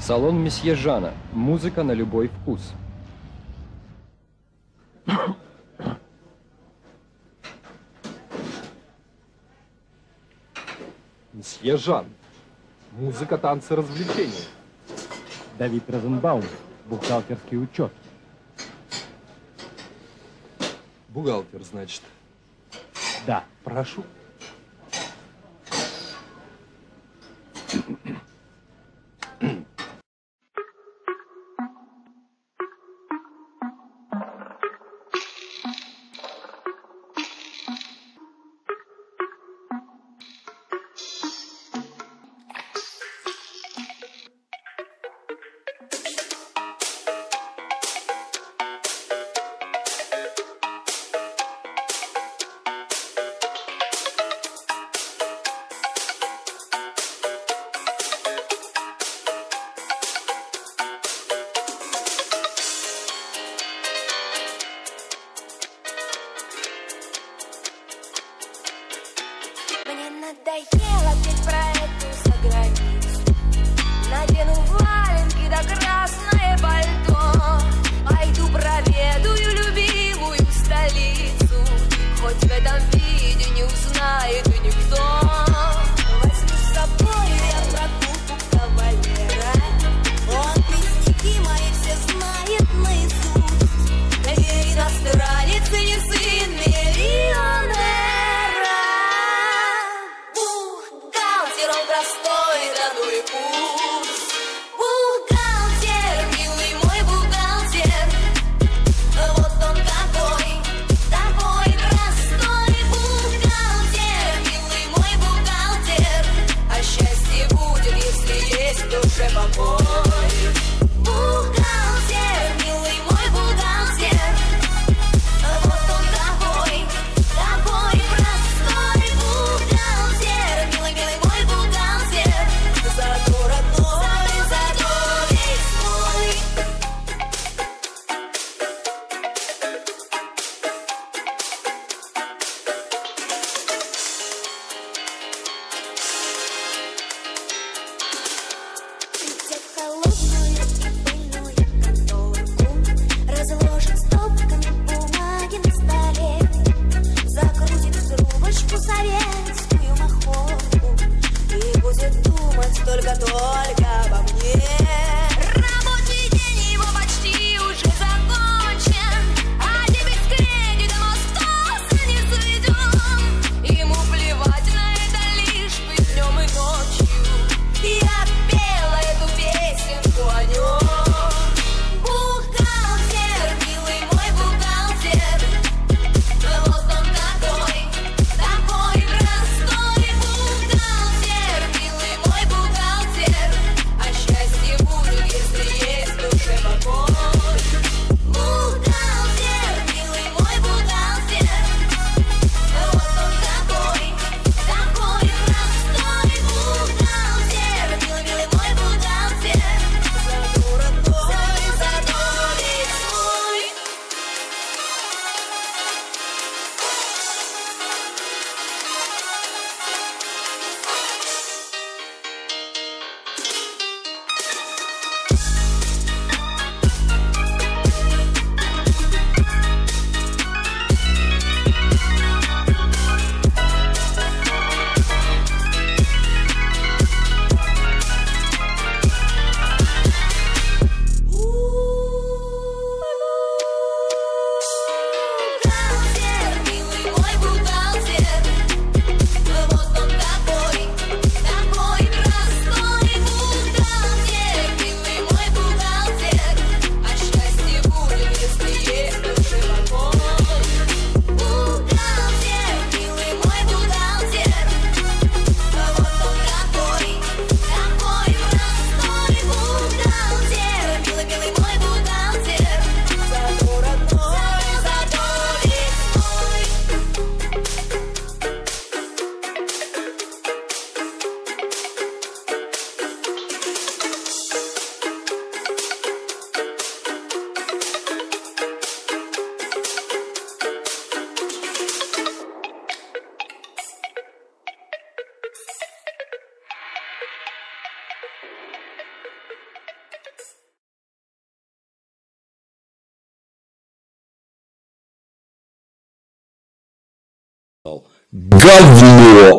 Салон месье Жана. Музыка на любой вкус. Месье Жан. Музыка, танцы, развлечения. Давид Розенбаум. Бухгалтерский учет. Бухгалтер, значит. Да. Прошу. Мне надоело петь про эту заграницу. Надену валенки да красное пальто. Пойду проведаю любимую столицу. Хоть в этом виде не узнает никто. Возьму с собой я прогулку кавалера. Он песняки мои все знает наизусть. Я иностранец и не сын миллионера. Бухгалтер, он простой, да ну и пусть. Бухгалтер, Говно!